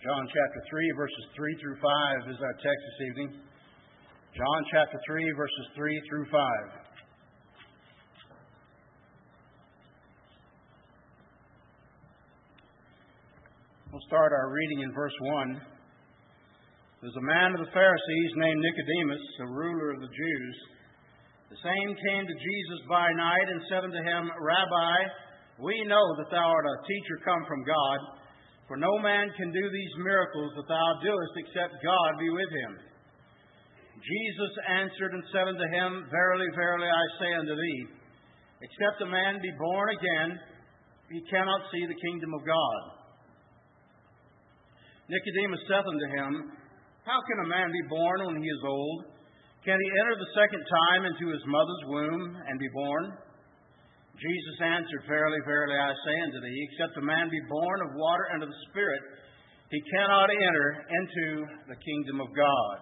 John chapter 3, verses 3 through 5 is our text this evening. John chapter 3, verses 3 through 5. We'll start our reading in verse 1. There's a man of the Pharisees named Nicodemus, a ruler of the Jews. The same came to Jesus by night and said unto him, Rabbi, we know that thou art a teacher come from God, for no man can do these miracles that thou doest except God be with him. Jesus answered and said unto him, Verily, verily, I say unto thee, except a man be born again, he cannot see the kingdom of God. Nicodemus saith unto him, How can a man be born when he is old? Can he enter the second time into his mother's womb and be born? Jesus answered, Verily, verily, I say unto thee, except a man be born of water and of the Spirit, he cannot enter into the kingdom of God.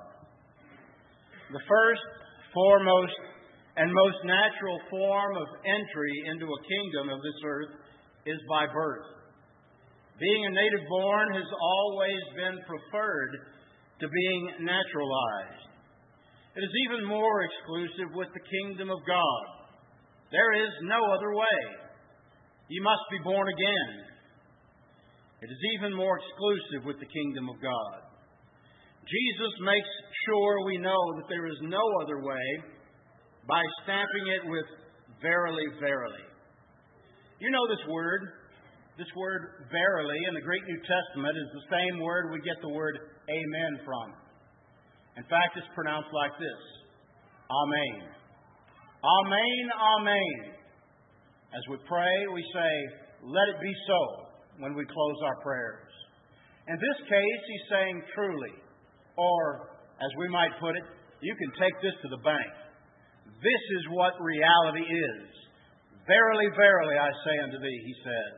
The first, foremost, and most natural form of entry into a kingdom of this earth is by birth. Being a native born has always been preferred to being naturalized. It is even more exclusive with the kingdom of God. There is no other way. You must be born again. It is even more exclusive with the kingdom of God. Jesus makes sure we know that there is no other way by stamping it with verily, verily. You know this word. This word verily in the Greek New Testament is the same word we get the word amen from. In fact, it's pronounced like this. Amen. Amen, amen. As we pray, we say, let it be so when we close our prayers. In this case, he's saying truly, or as we might put it, you can take this to the bank. This is what reality is. Verily, verily, I say unto thee, he says.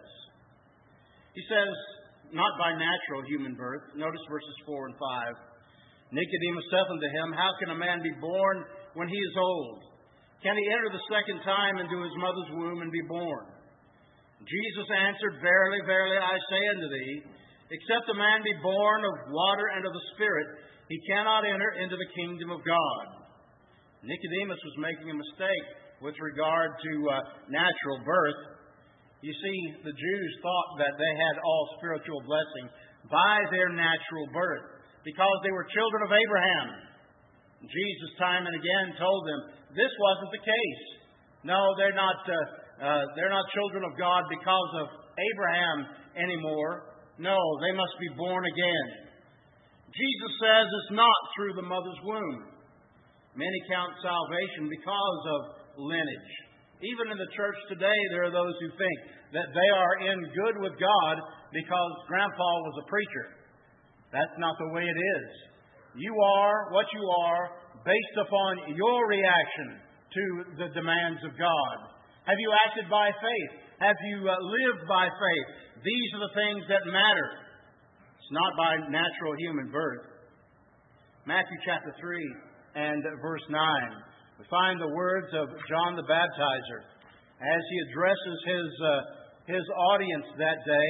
He says, not by natural human birth. Notice verses 4 and 5. Nicodemus saith unto him, How can a man be born when he is old? Can he enter the second time into his mother's womb and be born? Jesus answered, Verily, verily, I say unto thee, except a man be born of water and of the Spirit, he cannot enter into the kingdom of God. Nicodemus was making a mistake with regard to natural birth. You see, the Jews thought that they had all spiritual blessing by their natural birth because they were children of Abraham. Jesus time and again told them this wasn't the case. No, they're not children of God because of Abraham anymore. No, they must be born again. Jesus says it's not through the mother's womb. Many count salvation because of lineage. Even in the church today, there are those who think that they are in good with God because Grandpa was a preacher. That's not the way it is. You are what you are based upon your reaction to the demands of God. Have you acted by faith? Have you lived by faith? These are the things that matter. It's not by natural human birth. Matthew chapter 3 and verse 9. We find the words of John the Baptizer as he addresses his audience that day.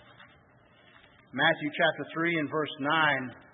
Matthew chapter 3 and verse 9.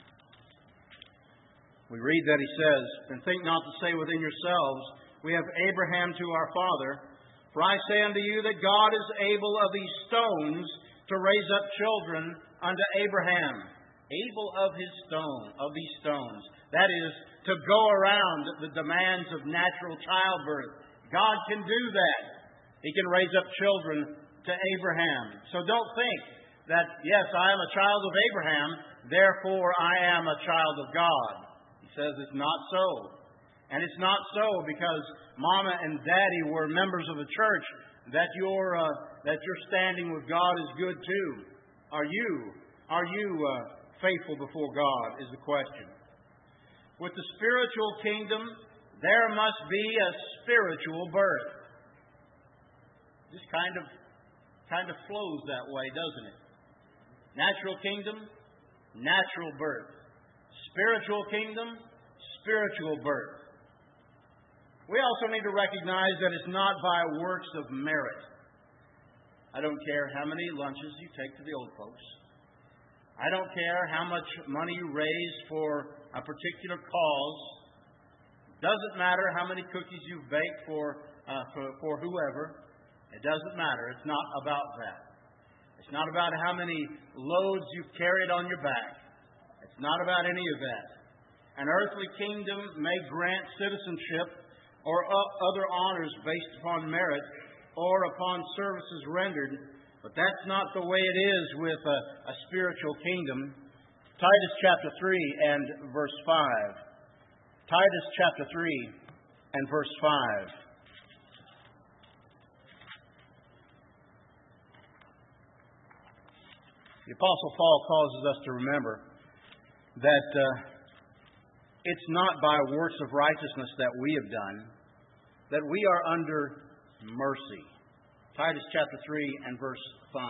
We read that he says, And think not to say within yourselves, We have Abraham to our father. For I say unto you that God is able of these stones to raise up children unto Abraham. Able of these stones. That is, to go around the demands of natural childbirth. God can do that. He can raise up children to Abraham. So don't think that, yes, I am a child of Abraham, therefore I am a child of God. He says it's not so. And it's not so because Mama and Daddy were members of the church that your standing with God is good too. Are you faithful before God is the question. With the spiritual kingdom, there must be a spiritual birth. This kind of flows that way, doesn't it? Natural kingdom, natural birth. Spiritual kingdom, spiritual birth. We also need to recognize that it's not by works of merit. I don't care how many lunches you take to the old folks. I don't care how much money you raise for a particular cause. Doesn't matter how many cookies you bake for whoever. It doesn't matter. It's not about that. It's not about how many loads you've carried on your back. It's not about any of that. An earthly kingdom may grant citizenship or other honors based upon merit or upon services rendered, but that's not the way it is with a spiritual kingdom. Titus chapter 3 and verse 5. Titus chapter 3 and verse 5. The Apostle Paul causes us to remember that it's not by works of righteousness that we have done, that we are under mercy. Titus chapter 3 and verse 5.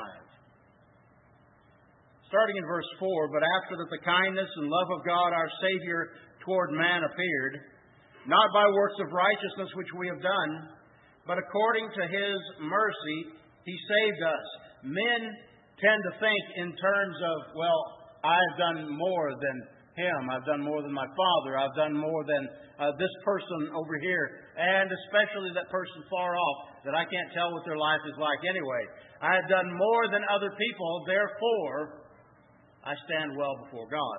Starting in verse 4, but after that the kindness and love of God our Savior toward man appeared, not by works of righteousness which we have done, but according to His mercy He saved us. Men tend to think in terms of, well, I've done more than him. I've done more than my father. I've done more than this person over here. And especially that person far off that I can't tell what their life is like anyway. I have done more than other people. Therefore, I stand well before God.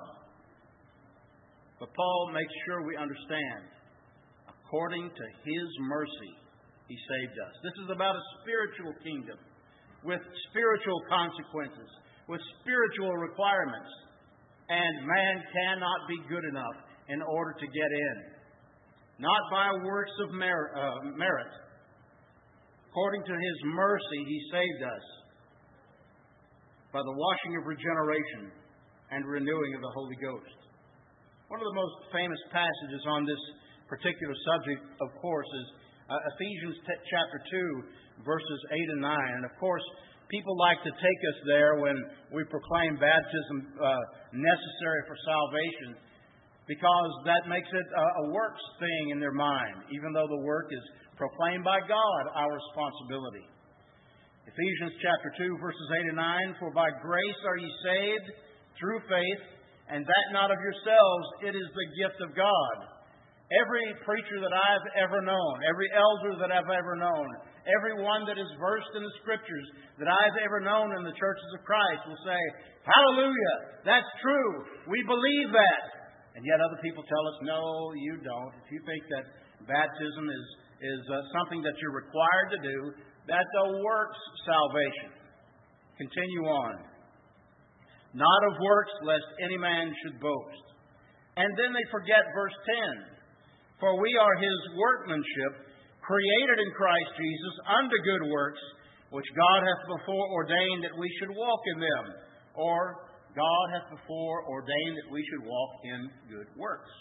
But Paul makes sure we understand. According to His mercy, He saved us. This is about a spiritual kingdom with spiritual consequences, with spiritual requirements. And man cannot be good enough in order to get in. Not by works of merit. According to His mercy, He saved us by the washing of regeneration and renewing of the Holy Ghost. One of the most famous passages on this particular subject, of course, is Ephesians chapter 2, verses 8 and 9. And of course, people like to take us there when we proclaim baptism necessary for salvation, because that makes it a works thing in their mind, even though the work is proclaimed by God, our responsibility. Ephesians chapter 2, verses 8 and 9, for by grace are ye saved through faith, and that not of yourselves, it is the gift of God. Every preacher that I've ever known, every elder that I've ever known, everyone that is versed in the Scriptures that I've ever known in the churches of Christ will say, hallelujah, that's true, we believe that. And yet other people tell us, no, you don't. If you think that baptism is something that you're required to do, that's a works salvation. Continue on. Not of works, lest any man should boast. And then they forget verse 10. For we are His workmanship, created in Christ Jesus unto good works, which God hath before ordained that we should walk in them. Or, God hath before ordained that we should walk in good works.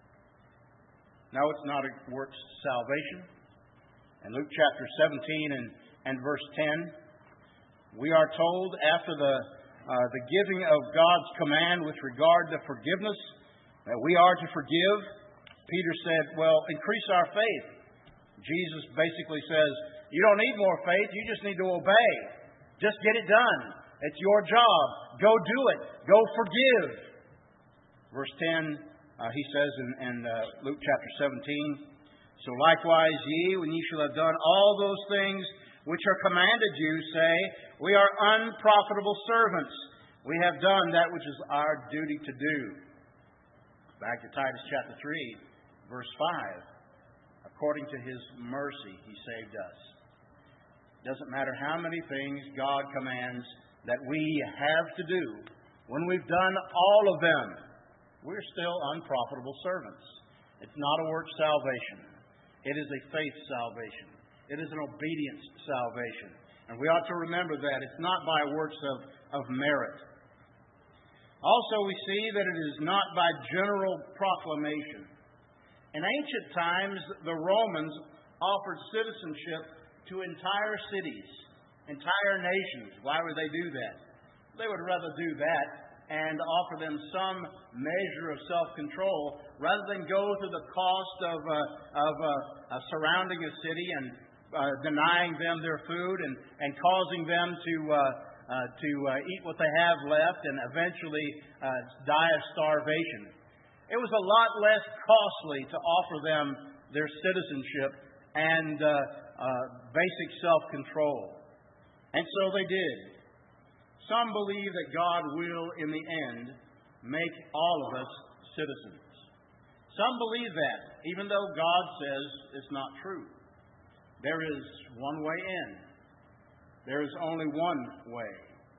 Now, it's not a works salvation. In Luke chapter 17 and verse 10, we are told after the giving of God's command with regard to forgiveness, that we are to forgive. Peter said, well, increase our faith. Jesus basically says, you don't need more faith, you just need to obey. Just get it done. It's your job. Go do it. Go forgive. Verse 10, he says in Luke chapter 17, so likewise ye, when ye shall have done all those things which are commanded you, say, we are unprofitable servants. We have done that which is our duty to do. Back to Titus chapter 3. Verse 5, according to His mercy, He saved us. Doesn't matter how many things God commands that we have to do. When we've done all of them, we're still unprofitable servants. It's not a work salvation. It is a faith salvation. It is an obedience salvation. And we ought to remember that. It's not by works of merit. Also, we see that it is not by general proclamation. In ancient times, the Romans offered citizenship to entire cities, entire nations. Why would they do that? They would rather do that and offer them some measure of self-control rather than go through the cost of surrounding a city and denying them their food and causing them to eat what they have left and eventually die of starvation. It was a lot less costly to offer them their citizenship and basic self-control. And so they did. Some believe that God will, in the end, make all of us citizens. Some believe that, even though God says it's not true. There is one way in. There is only one way.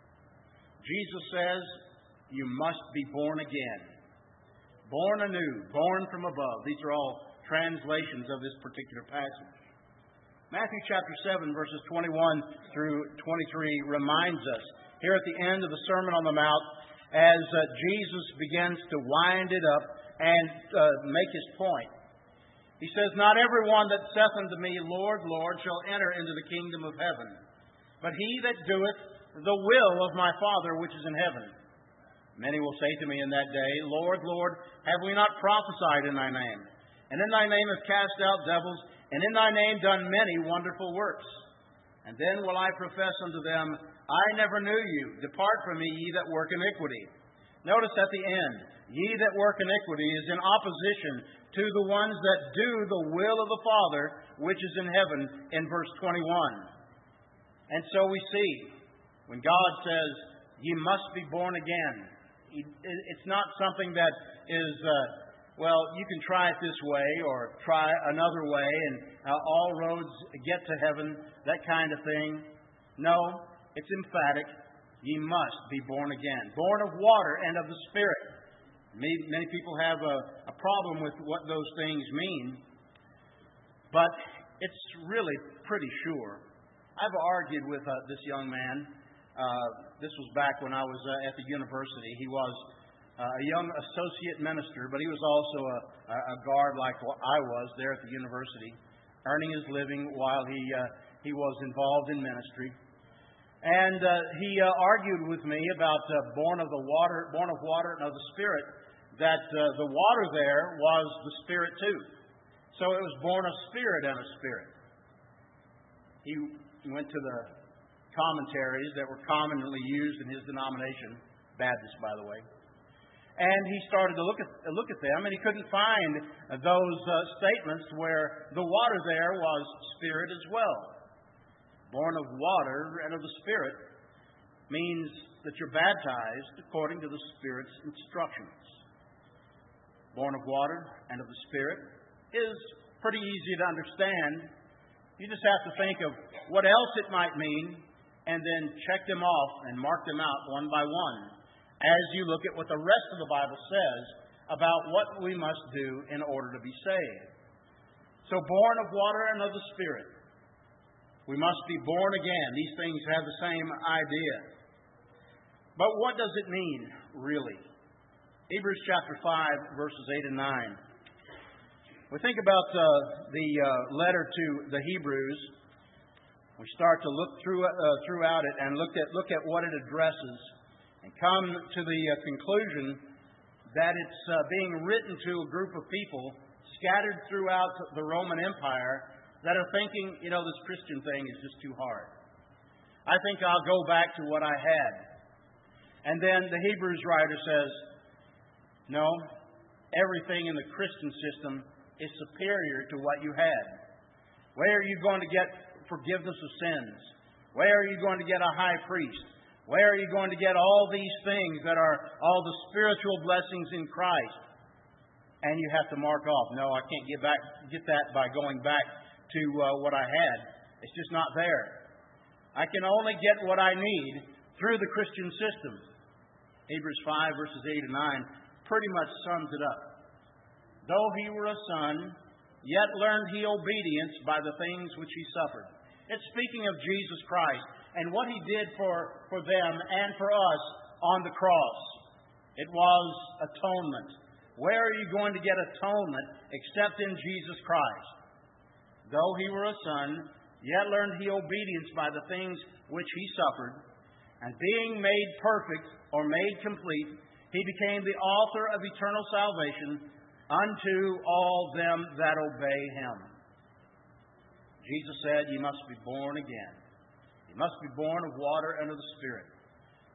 Jesus says, you must be born again. Born anew, born from above. These are all translations of this particular passage. Matthew chapter 7, verses 21 through 23 reminds us, here at the end of the Sermon on the Mount, as Jesus begins to wind it up and make his point. He says, not everyone that saith unto me, Lord, Lord, shall enter into the kingdom of heaven, but he that doeth the will of my Father which is in heaven. Many will say to me in that day, Lord, Lord, have we not prophesied in thy name? And in thy name have cast out devils, and in thy name done many wonderful works. And then will I profess unto them, I never knew you. Depart from me, ye that work iniquity. Notice at the end, ye that work iniquity is in opposition to the ones that do the will of the Father which is in heaven in verse 21. And so we see, when God says, ye must be born again, it's not something that is, you can try it this way or try another way and all roads get to heaven, that kind of thing. No, it's emphatic. Ye must be born again. Born of water and of the Spirit. Many people have a problem with what those things mean, but it's really pretty sure. I've argued with this young man. This was back when I was at the university. He was a young associate minister, but he was also a guard like I was there at the university, earning his living while he was involved in ministry. And he argued with me about born of water and of the Spirit, that the water there was the Spirit too. So it was born of Spirit and of Spirit. He went to the commentaries that were commonly used in his denomination, Baptist, by the way, and he started to look at them, and he couldn't find those statements where the water there was Spirit as well. Born of water and of the Spirit means that you're baptized according to the Spirit's instructions. Born of water and of the Spirit is pretty easy to understand. You just have to think of what else it might mean and then check them off and mark them out one by one as you look at what the rest of the Bible says about what we must do in order to be saved. So born of water and of the Spirit. We must be born again. These things have the same idea. But what does it mean, really? Hebrews chapter 5, verses 8 and 9. We think about the letter to the Hebrews. We start to look throughout it and look at what it addresses and come to the conclusion that it's being written to a group of people scattered throughout the Roman Empire that are thinking, this Christian thing is just too hard. I think I'll go back to what I had. And then the Hebrews writer says, no, everything in the Christian system is superior to what you had. Where are you going to get forgiveness of sins? Where are you going to get a high priest? Where are you going to get all these things that are all the spiritual blessings in Christ? And you have to mark off, no, I can't get that by going back to what I had. It's just not there. I can only get what I need through the Christian system. Hebrews 5, verses 8 and 9 pretty much sums it up. Though he were a son, yet learned he obedience by the things which he suffered. It's speaking of Jesus Christ and what he did for them and for us on the cross. It was atonement. Where are you going to get atonement except in Jesus Christ? Though he were a son, yet learned he obedience by the things which he suffered, and being made perfect or made complete, he became the author of eternal salvation unto all them that obey him. Jesus said, you must be born again. You must be born of water and of the Spirit.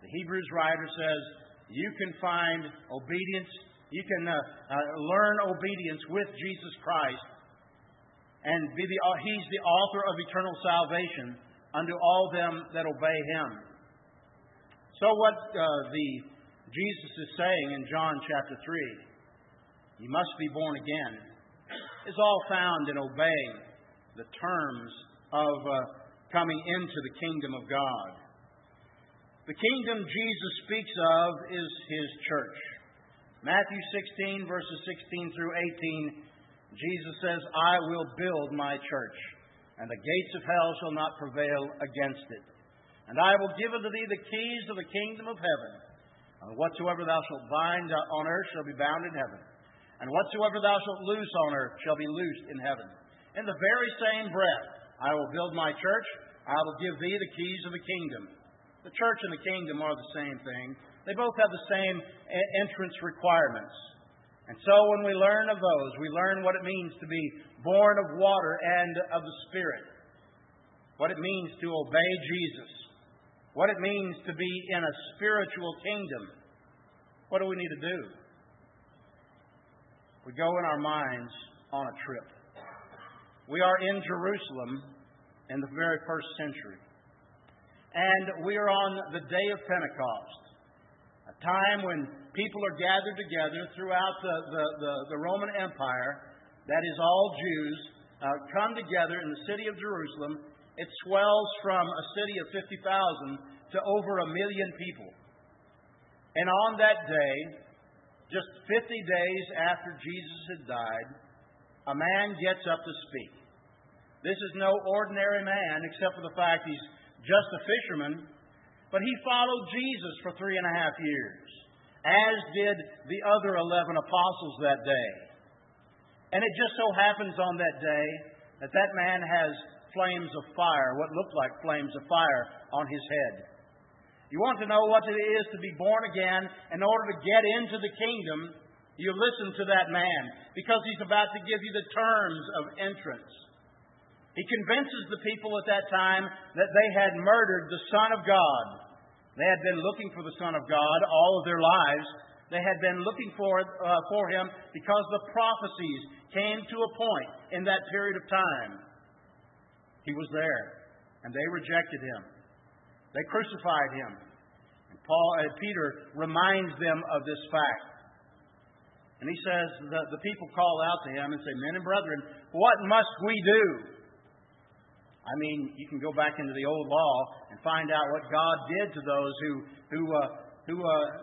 The Hebrews writer says, you can find obedience, you can learn obedience with Jesus Christ, and He's the author of eternal salvation unto all them that obey Him. So what Jesus is saying in John chapter 3, you must be born again, is all found in obeying the terms of coming into the kingdom of God. The kingdom Jesus speaks of is His church. Matthew 16, verses 16 through 18, Jesus says, I will build my church, and the gates of hell shall not prevail against it. And I will give unto thee the keys of the kingdom of heaven. And whatsoever thou shalt bind on earth shall be bound in heaven. And whatsoever thou shalt loose on earth shall be loosed in heaven. In the very same breath, I will build my church. I will give thee the keys of the kingdom. The church and the kingdom are the same thing. They both have the same entrance requirements. And so when we learn of those, we learn what it means to be born of water and of the Spirit. What it means to obey Jesus. What it means to be in a spiritual kingdom. What do we need to do? We go in our minds on a trip. We are in Jerusalem in the very first century. And we are on the day of Pentecost, a time when people are gathered together throughout the Roman Empire, that is all Jews, come together in the city of Jerusalem. It swells from a city of 50,000 to over 1 million people. And on that day, just 50 days after Jesus had died, a man gets up to speak. This is no ordinary man, except for the fact he's just a fisherman, but he followed Jesus for 3.5 years, as did the other 11 apostles that day. And it just so happens on that day that that man has flames of fire, what looked like flames of fire, on his head. You want to know what it is to be born again in order to get into the kingdom, you listen to that man, because he's about to give you the terms of entrance. He convinces the people at that time that they had murdered the Son of God. They had been looking for the Son of God all of their lives. They had been looking for Him because the prophecies came to a point in that period of time. He was there, and they rejected Him. They crucified Him. And Peter reminds them of this fact. And he says, the people call out to him and say, men and brethren, what must we do? I mean, you can go back into the old law and find out what God did to those who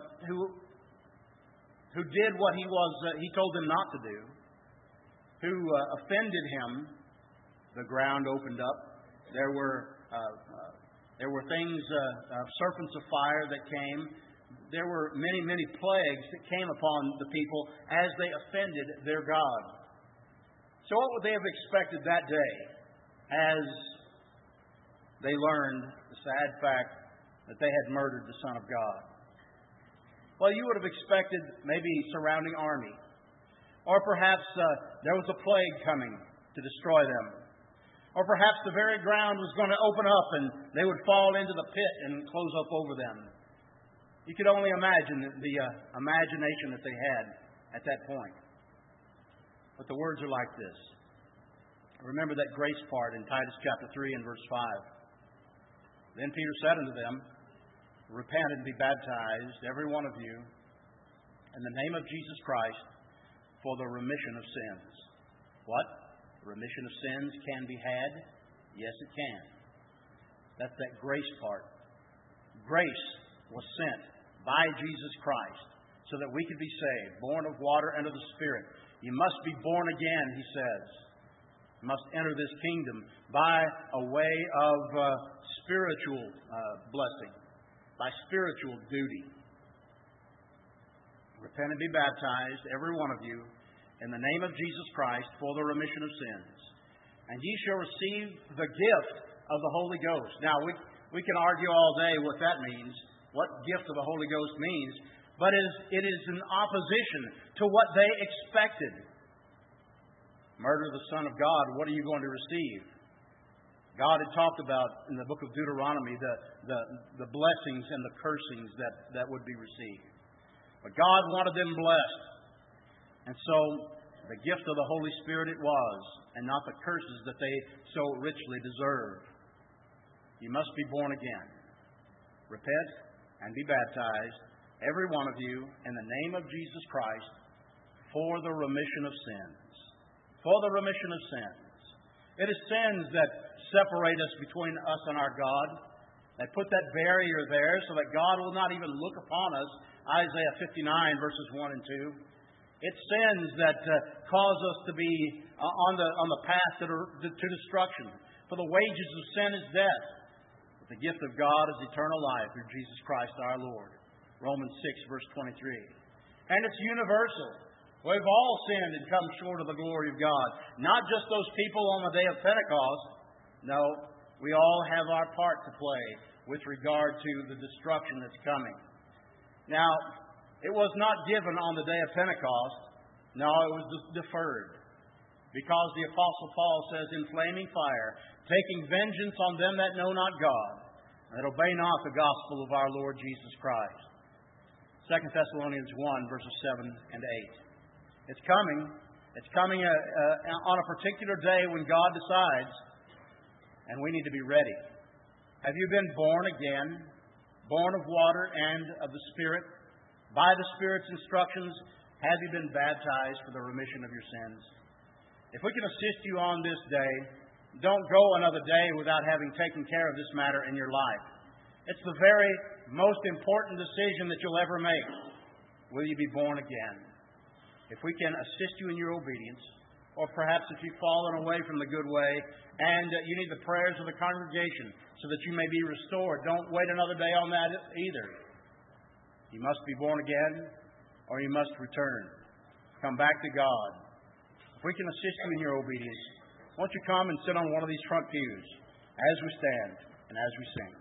did what He told them not to do, who offended Him. The ground opened up. There were things, serpents of fire that came. There were many, many plagues that came upon the people as they offended their God. So what would they have expected that day as they learned the sad fact that they had murdered the Son of God? Well, you would have expected maybe surrounding army. Or perhaps there was a plague coming to destroy them. Or perhaps the very ground was going to open up and they would fall into the pit and close up over them. You could only imagine the imagination that they had at that point. But the words are like this. Remember that grace part in Titus chapter 3 and verse 5. Then Peter said unto them, repent and be baptized, every one of you, in the name of Jesus Christ, for the remission of sins. What? Remission of sins can be had? Yes, it can. That's that grace part. Grace was sent by Jesus Christ so that we could be saved, born of water and of the Spirit. You must be born again, he says. You must enter this kingdom by a way of spiritual blessing, by spiritual duty. Repent and be baptized, every one of you, in the name of Jesus Christ for the remission of sins. And ye shall receive the gift of the Holy Ghost. Now, we can argue all day what that means, what gift of the Holy Ghost means, but it is in opposition to what they expected. Murder the Son of God, what are you going to receive? God had talked about in the book of Deuteronomy the blessings and the cursings that would be received. But God wanted them blessed. And so the gift of the Holy Spirit it was, and not the curses that they so richly deserve. You must be born again. Repent and be baptized, every one of you, in the name of Jesus Christ, for the remission of sins. For the remission of sins. It is sins that separate us between us and our God, that put that barrier there so that God will not even look upon us. Isaiah 59, verses 1 and 2. It's sins that cause us to be on the path to destruction. For the wages of sin is death. But the gift of God is eternal life through Jesus Christ our Lord. Romans 6, verse 23. And it's universal. We've all sinned and come short of the glory of God. Not just those people on the day of Pentecost. No, we all have our part to play with regard to the destruction that's coming. Now, it was not given on the day of Pentecost. No, it was deferred. Because the Apostle Paul says in flaming fire, taking vengeance on them that know not God, and that obey not the gospel of our Lord Jesus Christ. 2 Thessalonians 1, verses 7 and 8. It's coming. It's coming on a particular day when God decides, and we need to be ready. Have you been born again, born of water and of the Spirit? By the Spirit's instructions, have you been baptized for the remission of your sins? If we can assist you on this day, don't go another day without having taken care of this matter in your life. It's the very most important decision that you'll ever make. Will you be born again? If we can assist you in your obedience, or perhaps if you've fallen away from the good way and you need the prayers of the congregation so that you may be restored, don't wait another day on that either. You must be born again, or you must return. Come back to God. If we can assist you in your obedience, won't you come and sit on one of these front pews as we stand and as we sing.